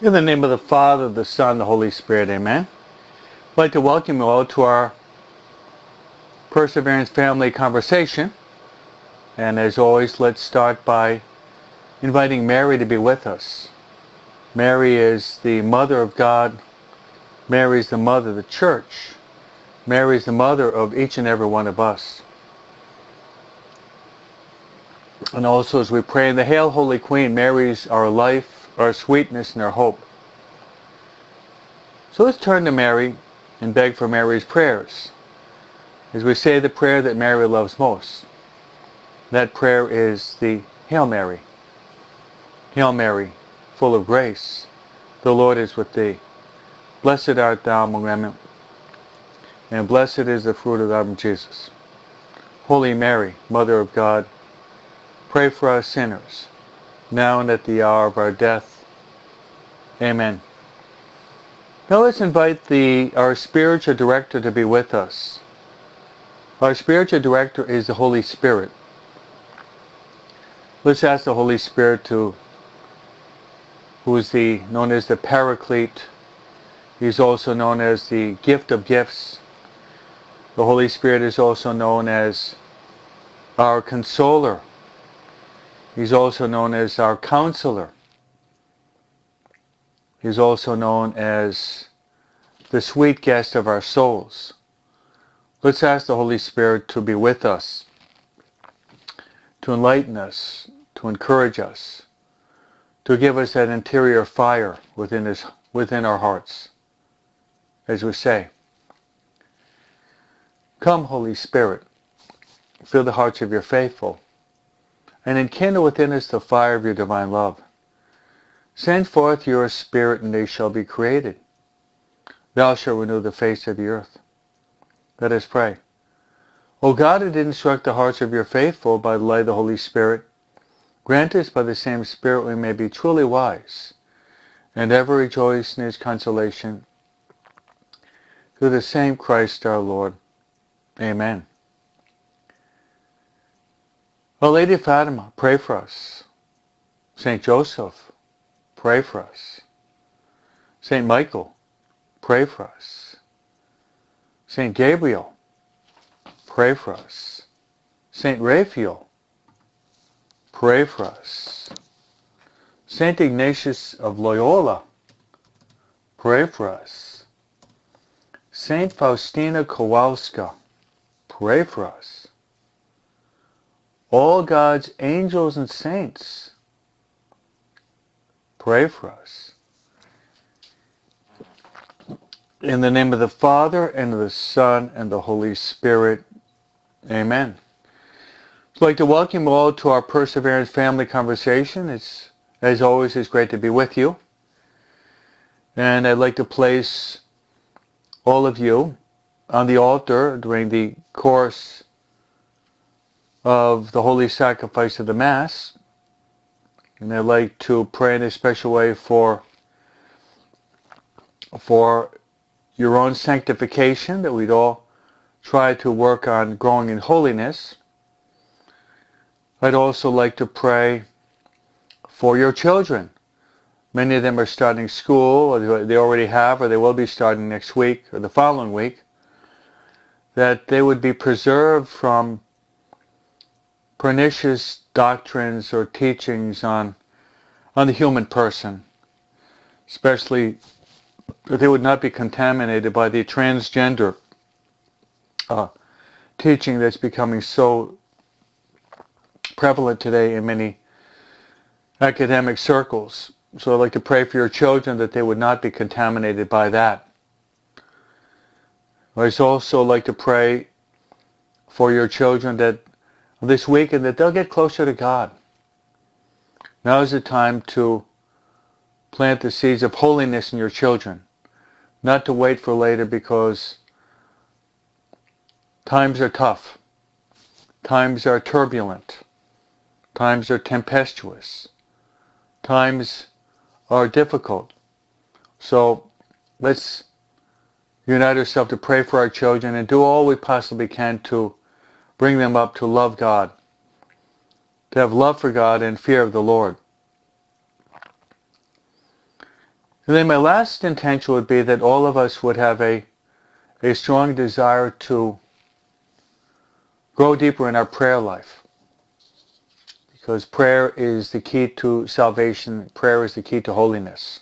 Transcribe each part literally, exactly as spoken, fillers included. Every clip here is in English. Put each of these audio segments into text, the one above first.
In the name of the Father, the Son, the Holy Spirit, amen. I'd like to welcome you all to our Perseverance Family Conversation. And as always, let's start by inviting Mary to be with us. Mary is the Mother of God. Mary is the Mother of the Church. Mary is the Mother of each and every one of us. And also as we pray in the Hail, Holy Queen, Mary's our life, our sweetness, and our hope. So let's turn to Mary and beg for Mary's prayers as we say the prayer that Mary loves most. That prayer is the Hail Mary. Hail Mary, full of grace, the Lord is with thee. Blessed art thou among women, and blessed is the fruit of thy womb, Jesus. Holy Mary, Mother of God, pray for us sinners, now and at the hour of our death. Amen. Now let's invite the, our spiritual director to be with us. Our spiritual director is the Holy Spirit. Let's ask the Holy Spirit to, who is the known as the Paraclete. He's also known as the gift of gifts. The Holy Spirit is also known as our consoler. He's also known as our counselor. He's also known as the sweet guest of our souls. Let's ask the Holy Spirit to be with us, to enlighten us, to encourage us, to give us that interior fire within his, within our hearts. As we say, come, Holy Spirit, fill the hearts of your faithful, and enkindle within us the fire of your divine love. Send forth your Spirit, and they shall be created. Thou shalt renew the face of the earth. Let us pray. O God, who did instruct the hearts of your faithful by the light of the Holy Spirit, grant us by the same Spirit we may be truly wise, and ever rejoice in his consolation. Through the same Christ our Lord. Amen. Our Lady of Fatima, pray for us. Saint Joseph, pray for us. Saint Michael, pray for us. Saint Gabriel, pray for us. Saint Raphael, pray for us. Saint Ignatius of Loyola, pray for us. Saint Faustina Kowalska, pray for us. All God's angels and saints, pray for us. In the name of the Father, and of the Son, and the Holy Spirit. Amen. I'd like to welcome you all to our Perseverance Family Conversation. It's, as always, it's great to be with you. And I'd like to place all of you on the altar during the course of the Holy Sacrifice of the Mass. And I'd like to pray in a special way for, for your own sanctification, that we'd all try to work on growing in holiness. I'd also like to pray for your children. Many of them are starting school, or they already have, or they will be starting next week or the following week, that they would be preserved from pernicious doctrines or teachings on, on the human person, especially that they would not be contaminated by the transgender uh, teaching that's becoming so prevalent today in many academic circles. So I'd like to pray for your children that they would not be contaminated by that. I'd also like to pray for your children that this weekend that they'll get closer to God. Now is the time to plant the seeds of holiness in your children, not to wait for later, because times are tough. Times are turbulent. Times are tempestuous. Times are difficult. So let's unite ourselves to pray for our children and do all we possibly can to bring them up to love God, to have love for God and fear of the Lord. And then my last intention would be that all of us would have a, a strong desire to grow deeper in our prayer life. Because prayer is the key to salvation. Prayer is the key to holiness.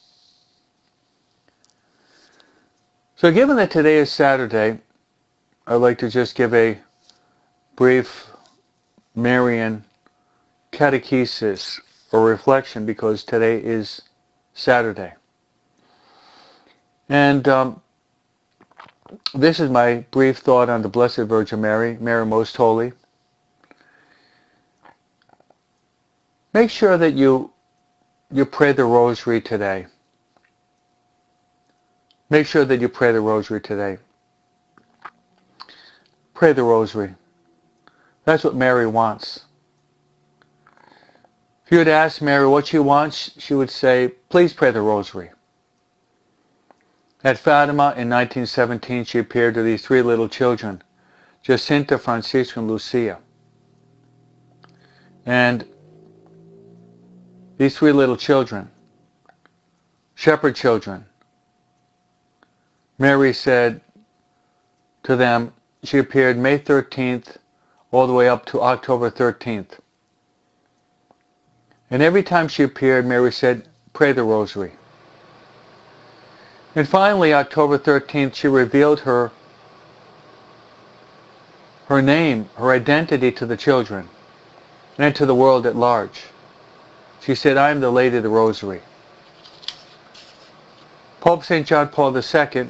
So given that today is Saturday, I'd like to just give a brief Marian catechesis or reflection because today is Saturday. And um, this is my brief thought on the Blessed Virgin Mary, Mary Most Holy. Make sure that you you pray the Rosary today. Make sure that you pray the Rosary today. Pray the Rosary. That's what Mary wants. If you would ask Mary what she wants, she would say, please pray the Rosary. At Fatima in nineteen seventeen, she appeared to these three little children, Jacinta, Francisca, and Lucia. And these three little children, shepherd children, Mary said to them, she appeared May thirteenth all the way up to October thirteenth. And every time she appeared, Mary said, pray the Rosary. And finally, October thirteenth, she revealed her, her name, her identity to the children and to the world at large. She said, I am the Lady of the Rosary. Pope Saint John Paul the Second,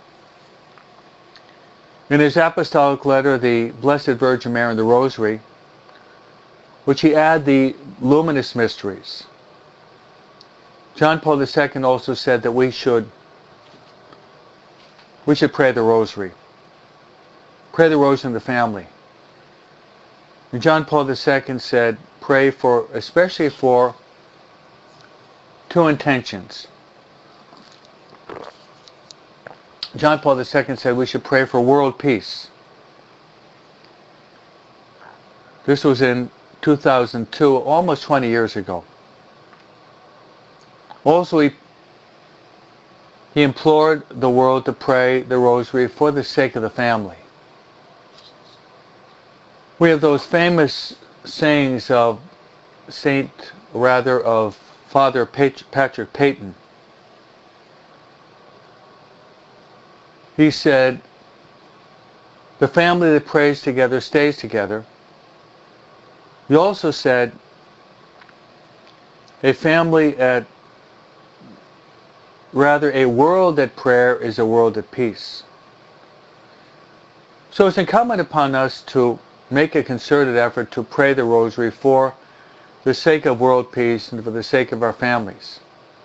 in his apostolic letter, the Blessed Virgin Mary and the Rosary, which he added the luminous mysteries, John Paul the Second also said that we should we should pray the Rosary. Pray the Rosary in the family. And John Paul the Second said, pray for, especially for two intentions. John Paul the Second said we should pray for world peace. This was in two thousand two, almost twenty years ago. Also, he, he implored the world to pray the Rosary for the sake of the family. We have those famous sayings of Saint, rather of Father Patrick Peyton. He said, the family that prays together stays together. He also said, a family at, rather a world at prayer is a world at peace. So it's incumbent upon us to make a concerted effort to pray the Rosary for the sake of world peace and for the sake of our families.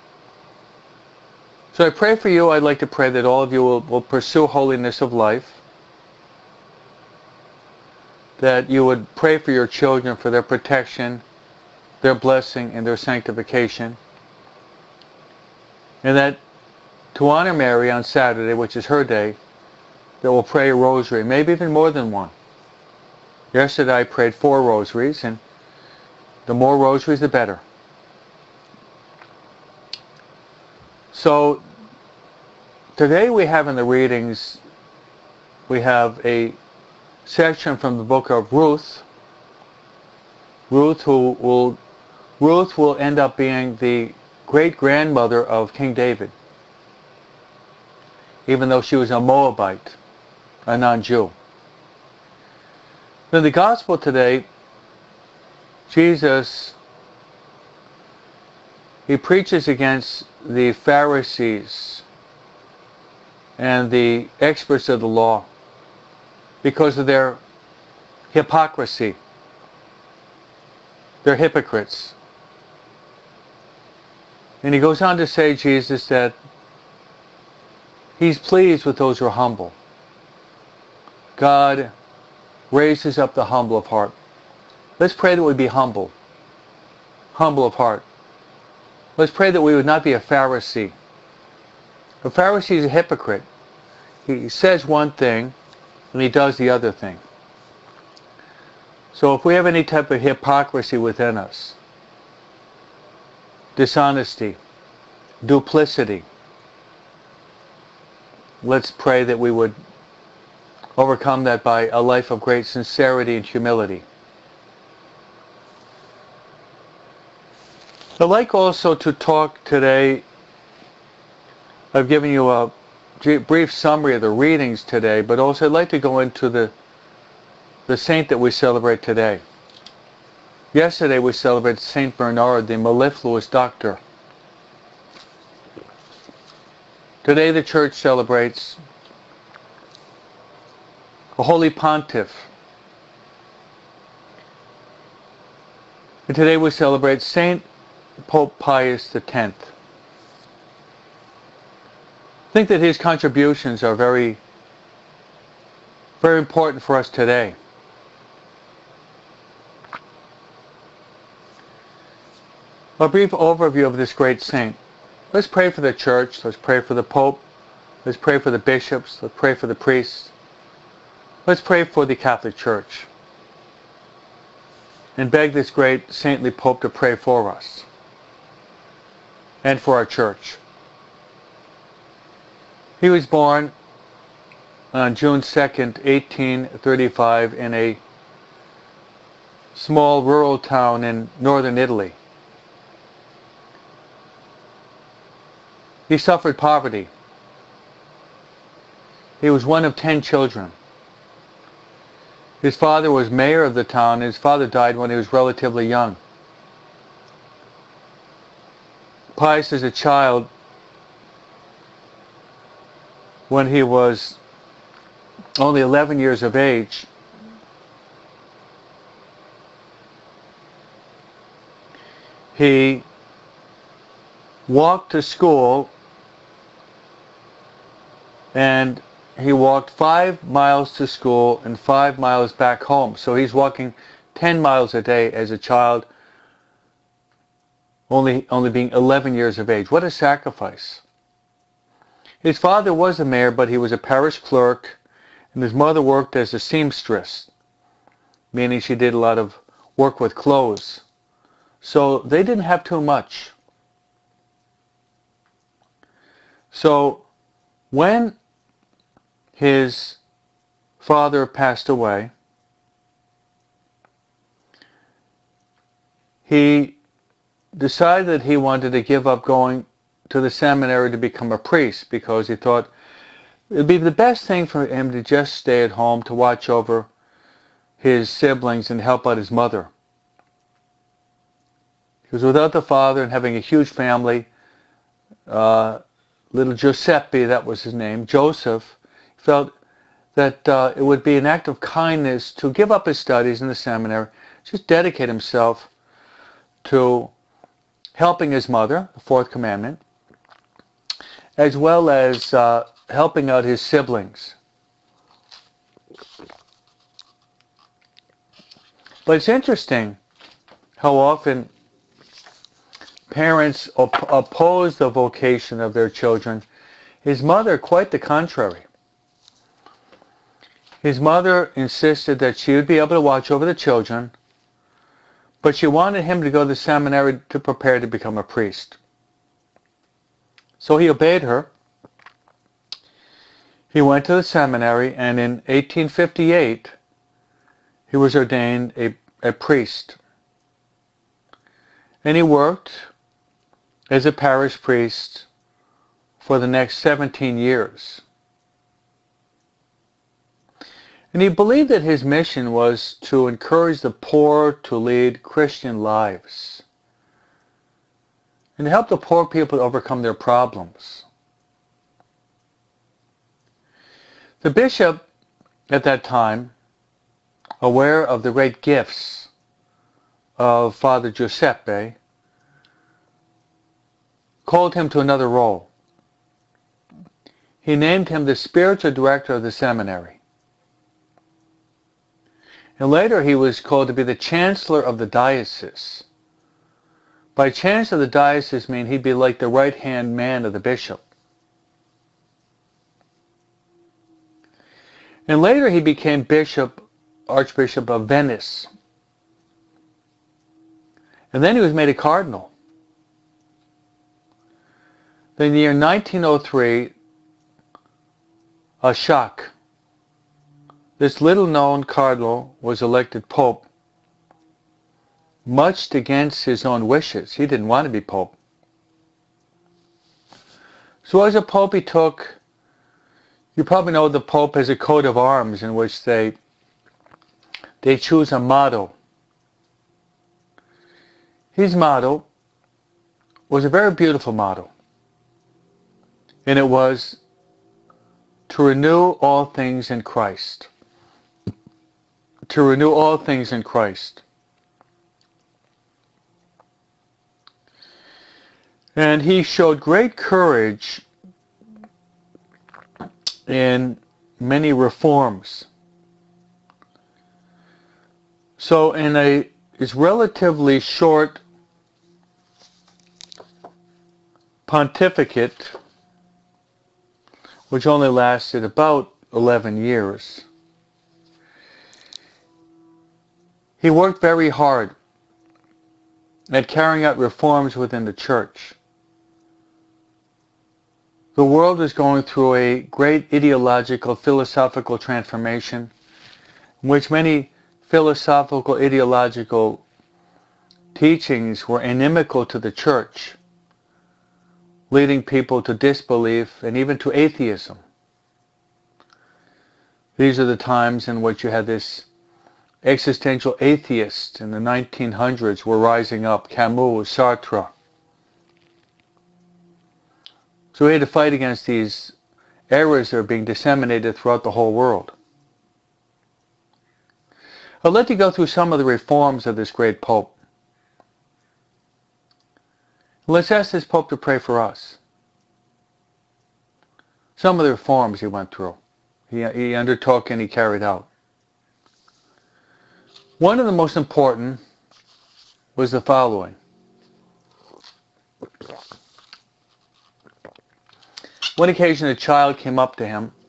So I pray for you. I'd like to pray that all of you will, will pursue holiness of life, that you would pray for your children for their protection, their blessing, and their sanctification, and that to honor Mary on Saturday, which is her day, that we'll pray a Rosary, maybe even more than one. Yesterday I prayed four rosaries, and the more rosaries the better. So today we have in the readings, we have a section from the book of Ruth. Ruth who will Ruth will end up being the great-grandmother of King David, even though she was a Moabite, a non-Jew. In the Gospel today, Jesus, he preaches against the Pharisees and the experts of the law because of their hypocrisy. They're hypocrites. And he goes on to say, Jesus, that he's pleased with those who are humble. God raises up the humble of heart. Let's pray that we be humble. Humble of heart. Let's pray that we would not be a Pharisee. A Pharisee is a hypocrite. He says one thing and he does the other thing. So if we have any type of hypocrisy within us, dishonesty, duplicity. Let's pray that we would overcome that by a life of great sincerity and humility. I'd like also to talk today, I've given you a brief summary of the readings today, but also I'd like to go into the, the saint that we celebrate today. Yesterday we celebrated Saint Bernard, the mellifluous doctor. Today the Church celebrates a holy pontiff. And today we celebrate Saint Pope Pius the tenth. I think that his contributions are very, very important for us today. A brief overview of this great saint. Let's pray for the Church. Let's pray for the Pope. Let's pray for the bishops. Let's pray for the priests. Let's pray for the Catholic Church. And beg this great saintly Pope to pray for us and for our Church. He was born on June second, eighteen thirty-five in a small rural town in northern Italy. He suffered poverty. He was one of ten children. His father was mayor of the town. His father died when he was relatively young. Pius, as a child, when he was only eleven years of age, he walked to school, and he walked five miles to school and five miles back home. So he's walking ten miles a day as a child, only, only being eleven years of age. What a sacrifice. His father was a mayor, but he was a parish clerk, and his mother worked as a seamstress, meaning she did a lot of work with clothes. So they didn't have too much. So when his father passed away, he decided that he wanted to give up going to the seminary to become a priest, because he thought it would be the best thing for him to just stay at home to watch over his siblings and help out his mother. Because without the father and having a huge family, uh, little Giuseppe, that was his name, Joseph, felt that uh, it would be an act of kindness to give up his studies in the seminary, just dedicate himself to helping his mother, the fourth commandment, as well as uh, helping out his siblings. But it's interesting how often parents op- oppose the vocation of their children. His mother, quite the contrary. His mother insisted that she would be able to watch over the children, but she wanted him to go to the seminary to prepare to become a priest. So he obeyed her. He went to the seminary, and in eighteen fifty-eight, he was ordained a, a priest. And he worked as a parish priest for the next seventeen years. And he believed that his mission was to encourage the poor to lead Christian lives and to help the poor people to overcome their problems. The bishop at that time, aware of the great gifts of Father Giuseppe, called him to another role. He named him the spiritual director of the seminary. And later he was called to be the chancellor of the diocese. By chancellor of the diocese mean he'd be like the right-hand man of the bishop. And later he became bishop, Archbishop of Venice. And then he was made a cardinal. In the year nineteen oh three, a shock. This little-known cardinal was elected pope, much against his own wishes. He didn't want to be pope. So as a pope, he took, you probably know the pope has a coat of arms in which they, they choose a motto. His motto was a very beautiful motto, and it was to renew all things in Christ. To renew all things in Christ. And he showed great courage in many reforms. So in a his relatively short pontificate, which only lasted about eleven years, he worked very hard at carrying out reforms within the church. The world is going through a great ideological, philosophical transformation, in which many philosophical, ideological teachings were inimical to the church, leading people to disbelief and even to atheism. These are the times in which you had this existential atheists in the nineteen hundreds were rising up, Camus, Sartre. So we had to fight against these errors that are being disseminated throughout the whole world. I'll let you go through some of the reforms of this great Pope. Let's ask this Pope to pray for us. Some of the reforms he went through, he, he undertook and he carried out. One of the most important was the following. One occasion a child came up to him,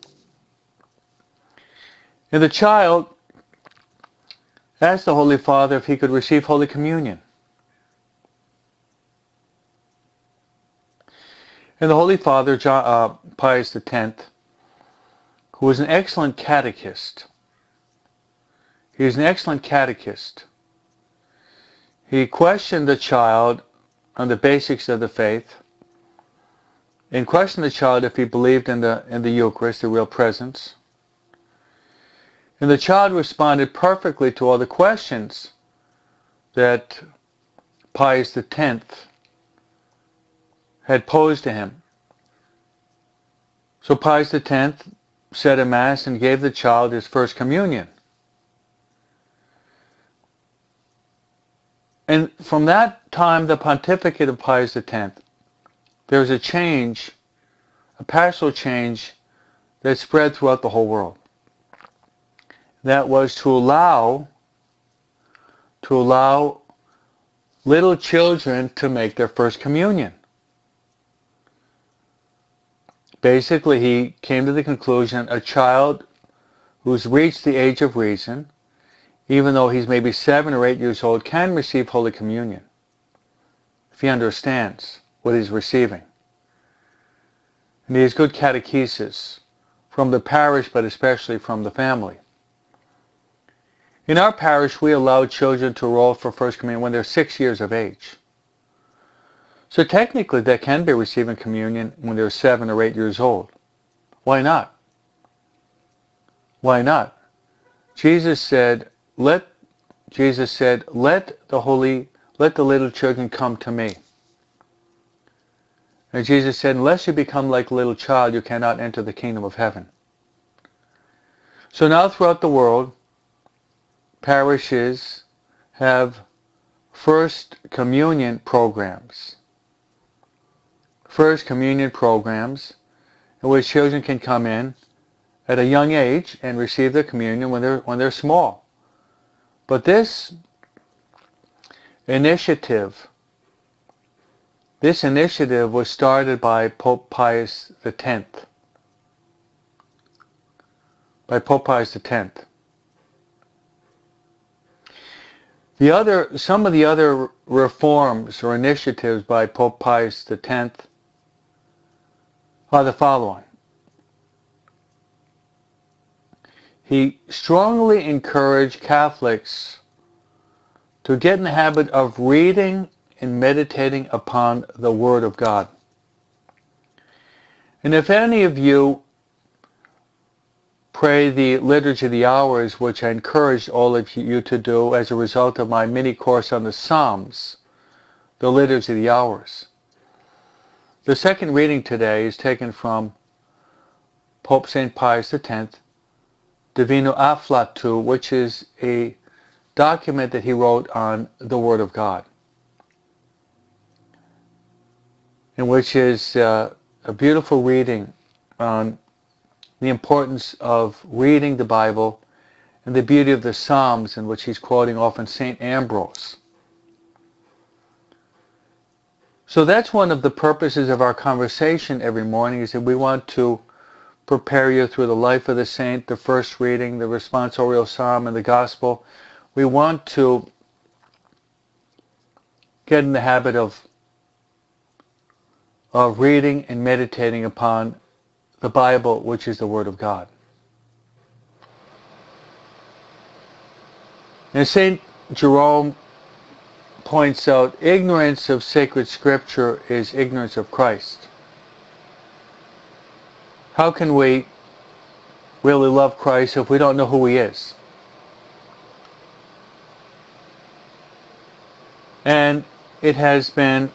and the child asked the Holy Father if he could receive Holy Communion. And the Holy Father, John, uh, Pius the tenth, who was an excellent catechist, he was an excellent catechist. He questioned the child on the basics of the faith, and questioned the child if he believed in the in the Eucharist, the real presence. And the child responded perfectly to all the questions that Pius the tenth had posed to him. So Pius the tenth said a Mass and gave the child his first communion. And from that time, the pontificate of Pius the tenth, there was a change, a pastoral change that spread throughout the whole world. That was to allow, to allow little children to make their first communion. Basically, he came to the conclusion a child who's reached the age of reason, even though he's maybe seven or eight years old, can receive Holy Communion if he understands what he's receiving. And he has good catechesis from the parish, but especially from the family. In our parish, we allow children to roll for First Communion when they're six years of age. So technically, they can be receiving communion when they're seven or eight years old. Why not? Why not? Jesus said, "Let Jesus said, let the holy, let the little children come to me." And Jesus said, "Unless you become like a little child, you cannot enter the kingdom of heaven." So now, throughout the world, parishes have First Communion programs. First Communion programs in which children can come in at a young age and receive their communion when they're when they're small. But this initiative, this initiative was started by Pope Pius the tenth. By Pope Pius the tenth. The other, some of the other reforms or initiatives by Pope Pius the tenth are the following. He strongly encouraged Catholics to get in the habit of reading and meditating upon the Word of God. And if any of you pray the Liturgy of the Hours, which I encourage all of you to do as a result of my mini course on the Psalms, the Liturgy of the Hours. The second reading today is taken from Pope Saint Pius the tenth, Divino Afflatus, which is a document that he wrote on the Word of God, and which is uh, a beautiful reading on the importance of reading the Bible and the beauty of the Psalms, in which he's quoting often Saint Ambrose. So that's one of the purposes of our conversation every morning, is that we want to prepare you through the life of the saint, the first reading, the responsorial psalm, and the gospel. We want to get in the habit of, of reading and meditating upon the Bible, which is the Word of God. And Saint Jerome points out, ignorance of sacred scripture is ignorance of Christ. How can we really love Christ if we don't know who He is? And it has been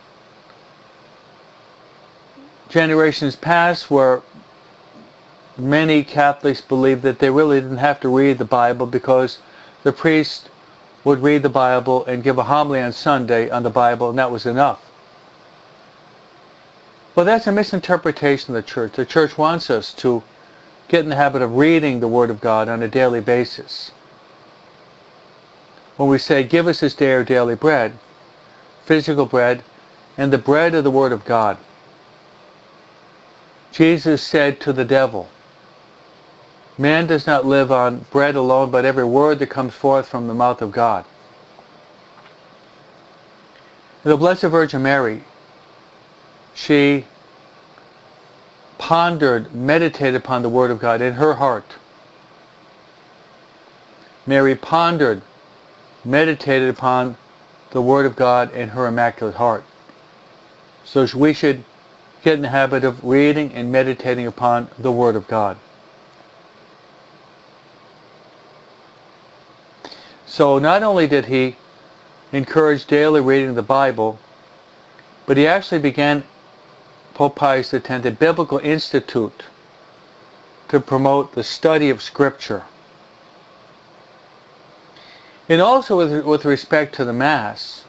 generations past where many Catholics believe that they really didn't have to read the Bible, because the priest would read the Bible and give a homily on Sunday on the Bible, and that was enough. Well, that's a misinterpretation of the Church. The Church wants us to get in the habit of reading the Word of God on a daily basis. When we say, give us this day our daily bread, physical bread, and the bread of the Word of God. Jesus said to the devil, man does not live on bread alone, but every word that comes forth from the mouth of God. The Blessed Virgin Mary, she pondered, meditated upon the Word of God in her heart. Mary pondered, meditated upon the Word of God in her Immaculate Heart. So we should get in the habit of reading and meditating upon the Word of God. So not only did he encourage daily reading of the Bible, but he actually began, Pope Pius the tenth, a biblical institute to promote the study of Scripture. And also with, with respect to the Mass,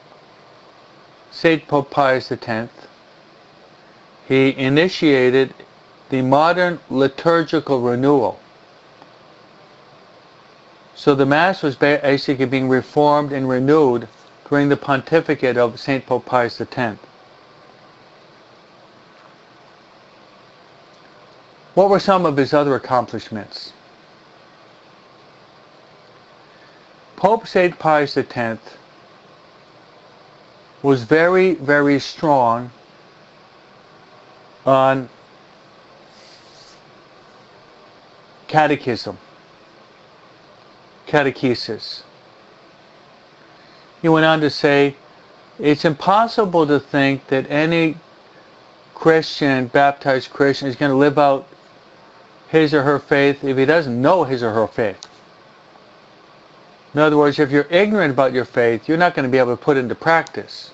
Saint Pope Pius the tenth, he initiated the modern liturgical renewal. So the Mass was basically being reformed and renewed during the pontificate of Saint Pope Pius the tenth. What were some of his other accomplishments? Pope Saint Pius the tenth was very, very strong on catechism, catechesis. He went on to say, it's impossible to think that any Christian, baptized Christian, is going to live out his or her faith if he doesn't know his or her faith. In other words, if you're ignorant about your faith, you're not going to be able to put it into practice.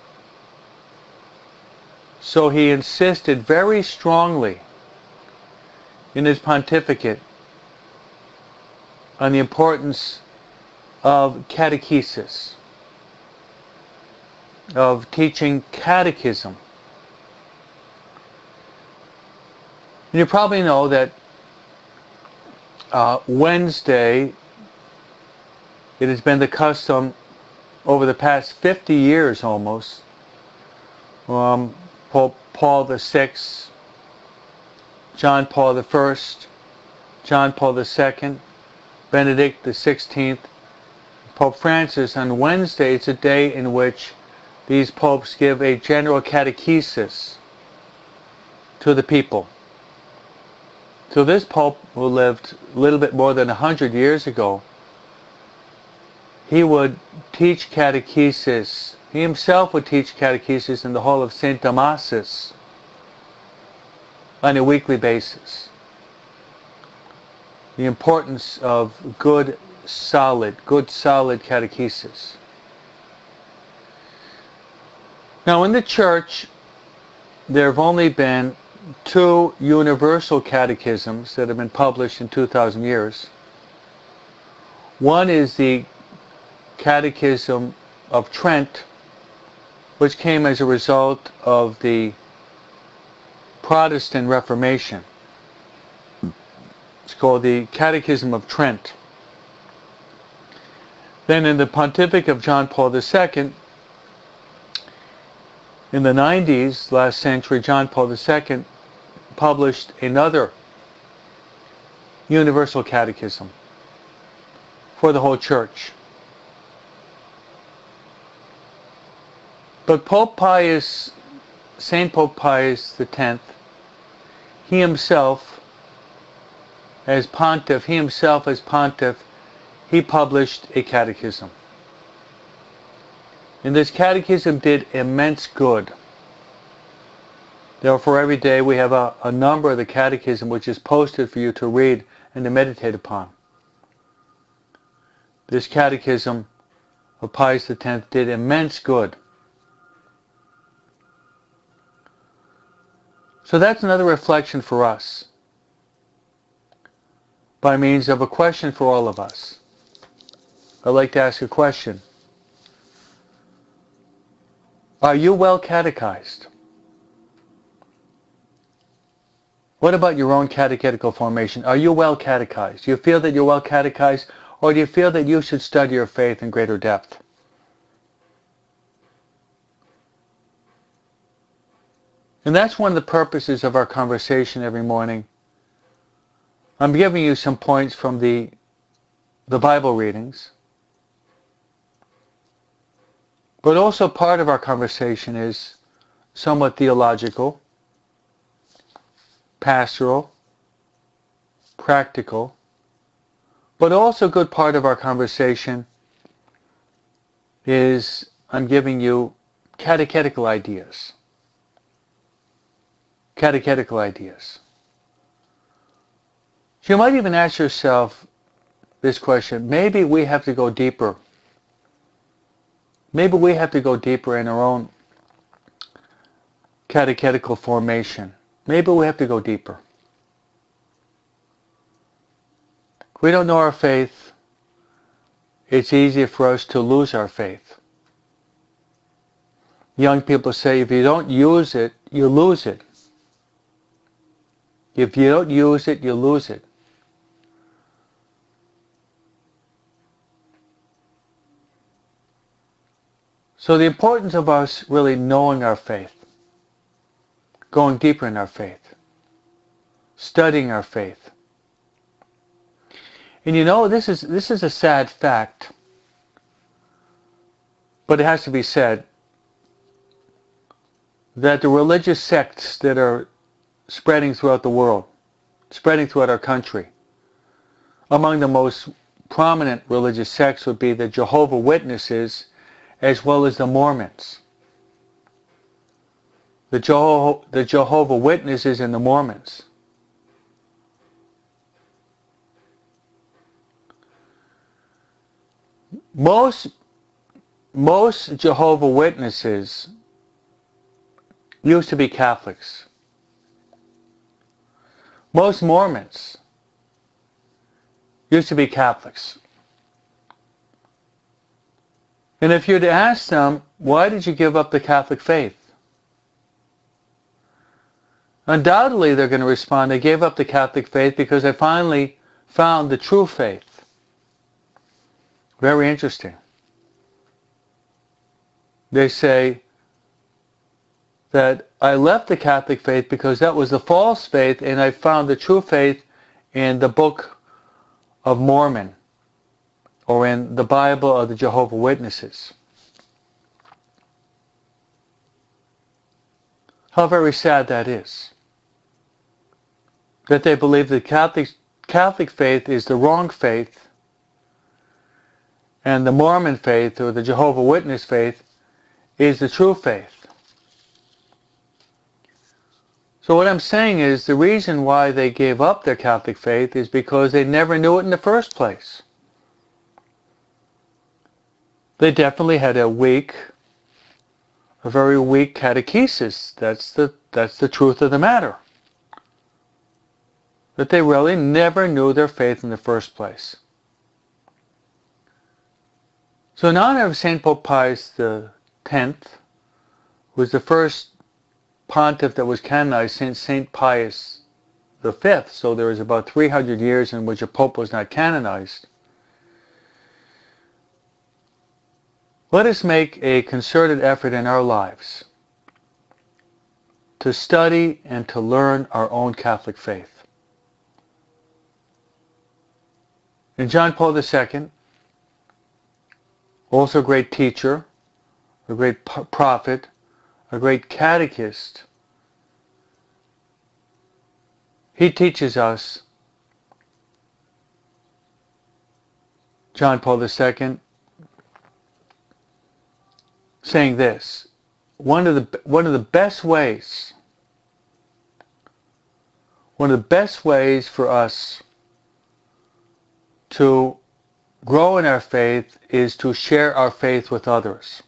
So he insisted very strongly in his pontificate on the importance of catechesis, of teaching catechism. And you probably know that uh, Wednesday, it has been the custom over the past fifty years almost, um, Pope Paul the sixth, John Paul the first, John Paul the second, Benedict the sixteenth, Pope Francis, on Wednesday, it's a day in which these popes give a general catechesis to the people. So this Pope, who lived a little bit more than a hundred years ago, he would teach catechesis. He himself would teach catechesis in the hall of Saint Damasus on a weekly basis. The importance of good, solid, good, solid catechesis. Now in the Church, there have only been two universal catechisms that have been published in two thousand years. One is the Catechism of Trent, which came as a result of the Protestant Reformation. It's called the Catechism of Trent. Then in the Pontificate of John Paul the Second, in the nineties, last century, John Paul the Second published another universal catechism for the whole Church. But Pope Pius, Saint Pope Pius the Tenth, he himself, as pontiff, he himself as pontiff, he published a catechism. And this catechism did immense good. Therefore, every day we have a, a number of the catechism which is posted for you to read and to meditate upon. This catechism of Pius the Tenth did immense good. So that's another reflection for us, by means of a question for all of us. I'd like to ask a question. Are you well catechized? What about your own catechetical formation? Are you well catechized? Do you feel that you're well catechized, or do you feel that you should study your faith in greater depth? And that's one of the purposes of our conversation every morning. I'm giving you some points from the, the Bible readings. But also part of our conversation is somewhat theological, pastoral, practical, but also a good part of our conversation is I'm giving you catechetical ideas. Catechetical ideas. So you might even ask yourself this question, maybe we have to go deeper. Maybe we have to go deeper in our own catechetical formation. Maybe we have to go deeper. If we don't know our faith, it's easy for us to lose our faith. Young people say if you don't use it, you lose it. If you don't use it, you lose it. So the importance of us really knowing our faith, going deeper in our faith, studying our faith. And you know, this is this is a sad fact, but it has to be said, that the religious sects that are spreading throughout the world, spreading throughout our country, among the most prominent religious sects would be the Jehovah's Witnesses as well as the Mormons. The, Jeho- the Jehovah's Witnesses and the Mormons. Most, most Jehovah's Witnesses used to be Catholics. Most Mormons used to be Catholics. And if you're to ask them, why did you give up the Catholic faith? Undoubtedly they're going to respond, I gave up the Catholic faith because I finally found the true faith. Very interesting. They say that I left the Catholic faith because that was the false faith and I found the true faith in the Book of Mormon or in the Bible of the Jehovah's Witnesses. How very sad that is. that they believe the Catholic, Catholic faith is the wrong faith, and the Mormon faith or the Jehovah's Witness faith is the true faith. So what I'm saying is the reason why they gave up their Catholic faith is because they never knew it in the first place. They definitely had a weak, a very weak catechesis. That's the, that's the truth of the matter. That they really never knew their faith in the first place. So in honor of Saint Pope Pius the tenth, who was the first pontiff that was canonized since Saint Pius the fifth, so there was about three hundred years in which a pope was not canonized. Let us make a concerted effort in our lives to study and to learn our own Catholic faith. And John Paul the second, also a great teacher, a great prophet, a great catechist, he teaches us, John Paul the second, saying this: one of the one of the best ways, one of the best ways for us to grow in our faith is to share our faith with others.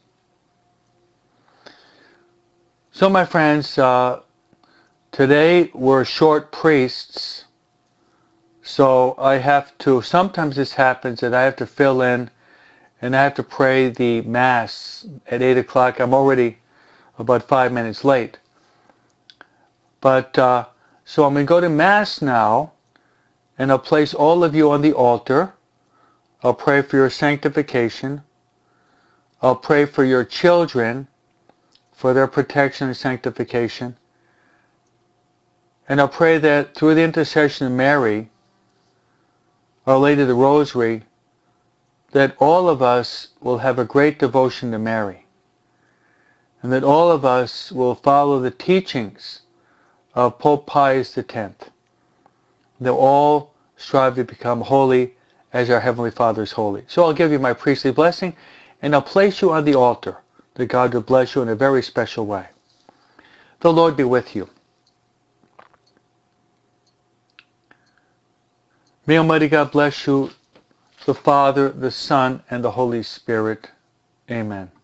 So my friends, uh, today we're short priests, so I have to, sometimes this happens that I have to fill in and I have to pray the Mass at eight o'clock. I'm already about five minutes late. But, uh, so I'm going to go to Mass now, and I'll place all of you on the altar. I'll pray for your sanctification. I'll pray for your children, for their protection and sanctification. And I'll pray that through the intercession of Mary, Our Lady of the Rosary, that all of us will have a great devotion to Mary. And that all of us will follow the teachings of Pope Pius the tenth. They'll all strive to become holy as our Heavenly Father is holy. So I'll give you my priestly blessing, and I'll place you on the altar, that God will bless you in a very special way. The Lord be with you. May Almighty God bless you, the Father, the Son, and the Holy Spirit. Amen.